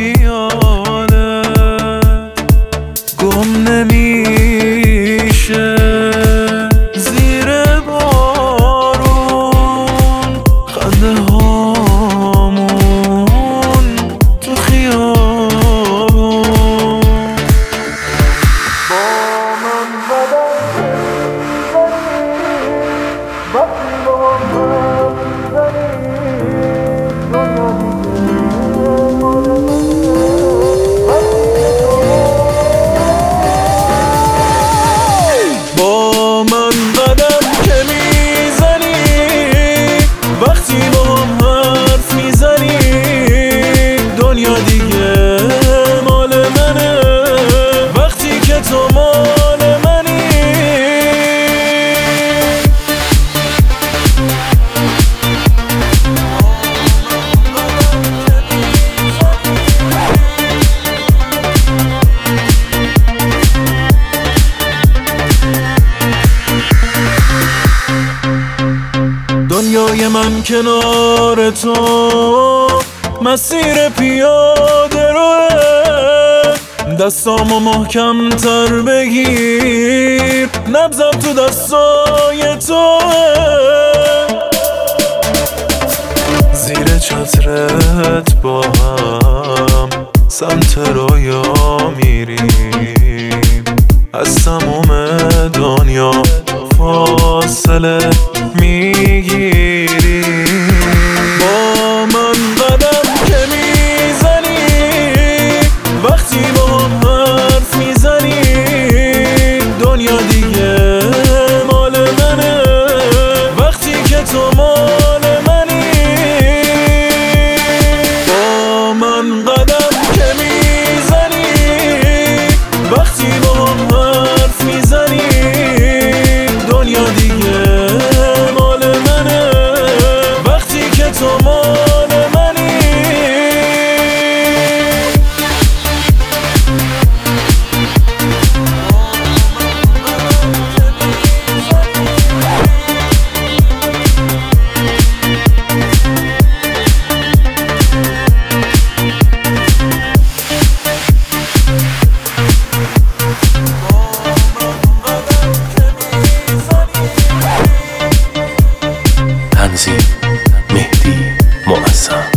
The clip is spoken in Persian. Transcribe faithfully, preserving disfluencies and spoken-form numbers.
خیاله گم نمیشه زیر بارون خنده هامون تو خیابون با من قدم میزنی وقتی با هم میزنی دنیا با من قدم که میزنی وقتی با هم حرف میزنی دنیا دیگه مال منه وقتی که تو مال منی دنیای من کنار تو مسیر پیاده روه دستامو محکم تر بگیر نبضم تو دستای توه زیر چترت با هم سمت رویا میریم از تموم دنیا فاصله میگیریم با من قدم که میزنی وقتی با هم حرف میزنی دنیا دیگه مال منه وقتی که تو مال منی با من قدم که میزنی وقتی با هم حرف میزنی دنیا دیگه مال منه وقتی که تو مال منی تنظیم مهدی معظم.